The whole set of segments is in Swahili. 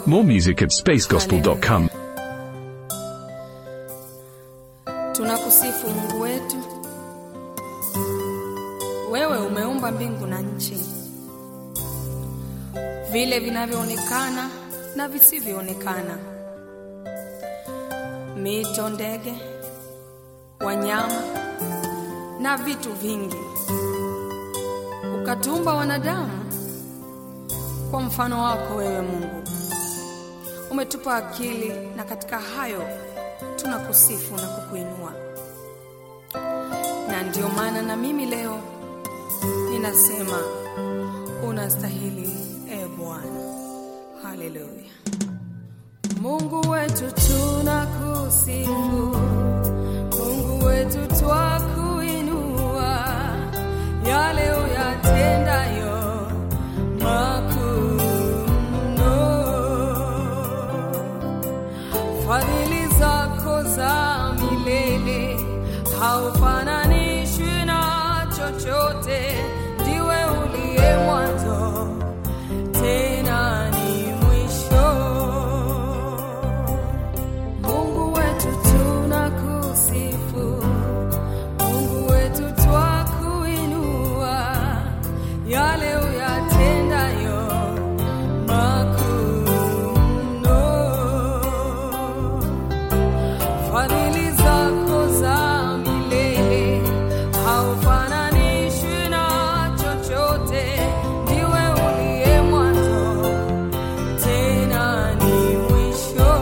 More music at spacegospel.com. Tunakusifu Mungu wetu. Wewe umeumba mbingu na nchi, vile vinavyoonekana na visivyoonekana, mito, ndege, wanyama na vitu vingi. Ukatumba wanadamu kwa mfano wako wewe Mungu. Umetupa akili, na katika hayo tunakusifu na kukuinua. Na ndio maana na mimi leo ninasema unastahili, Bwana. Haleluya. Mungu wetu tunakusifu, Mungu wetu twakuinua, yale uyatendayo makuu mno. Fadhili zako za milele haufananishwi na chochote. Ndiwe uliye mwanzo tena ni mwisho. Mungu wetu tunakusifu, Mungu wetu twakuinua, yale uyatendayo makuu mno. Fadhili zako za milele haufananishwi na chochote. Ndiwe uliye mwanzo tena ni mwisho.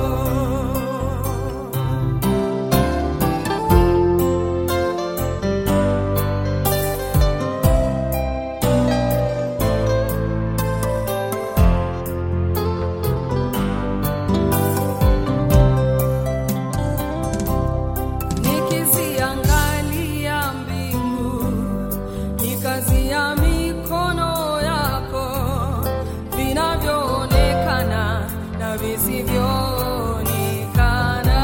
Nikiziangalia mbingu, ni kazi ya mikono yako, vinavyoonekana na visivyoonekana.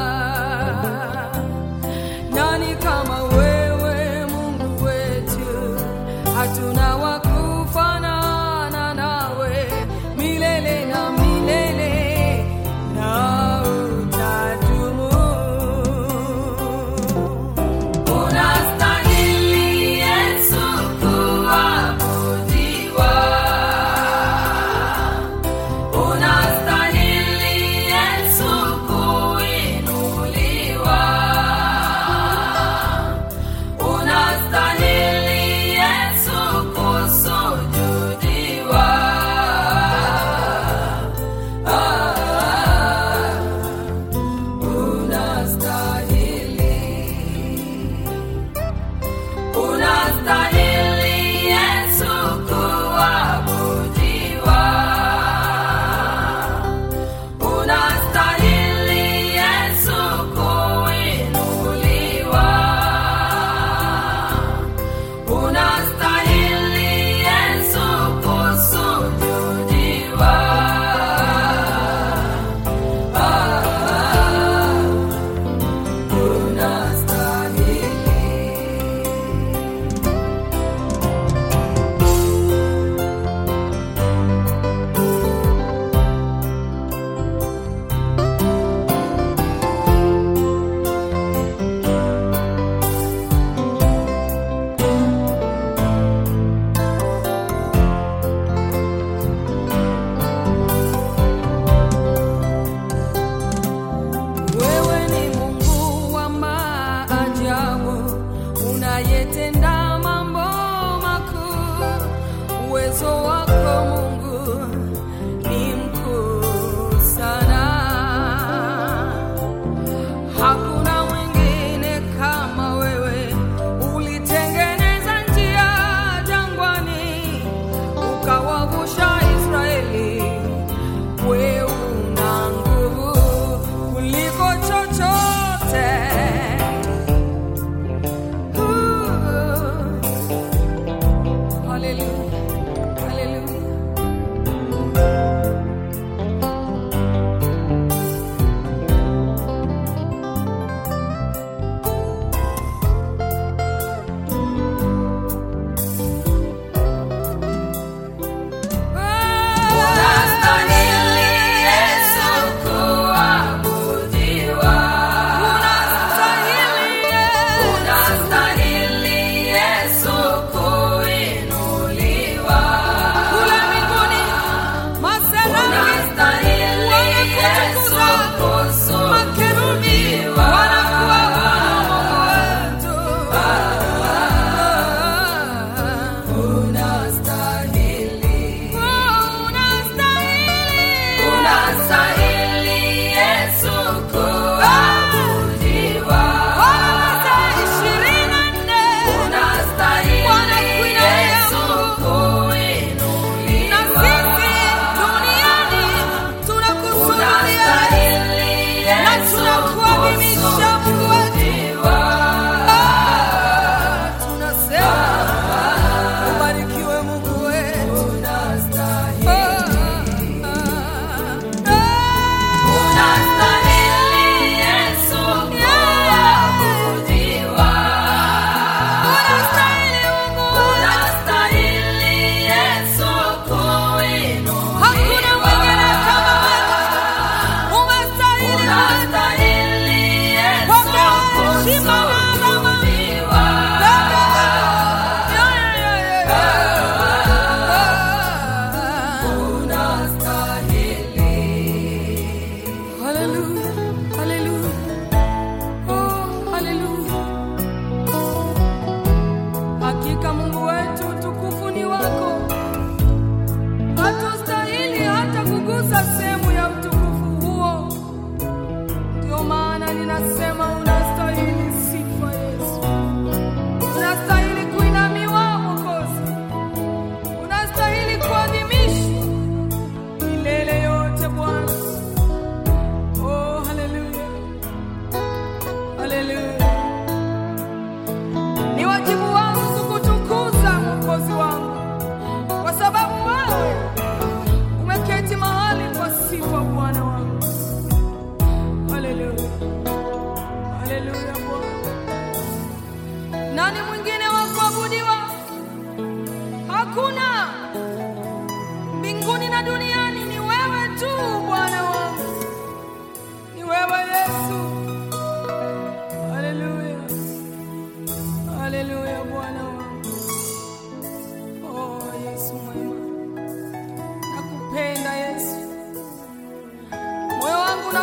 Nani kama wewe Mungu wetu? Hatuna wa kufanana nawe, milele na milele na utadumu. Unastahili Yesu kuabudiwa, unastahili Yesu kuinuliwa, unastahili Yesu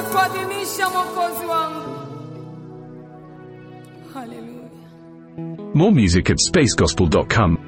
kuadhimisha Mwokozi wangu. Haleluya. More music at spacegospel.com.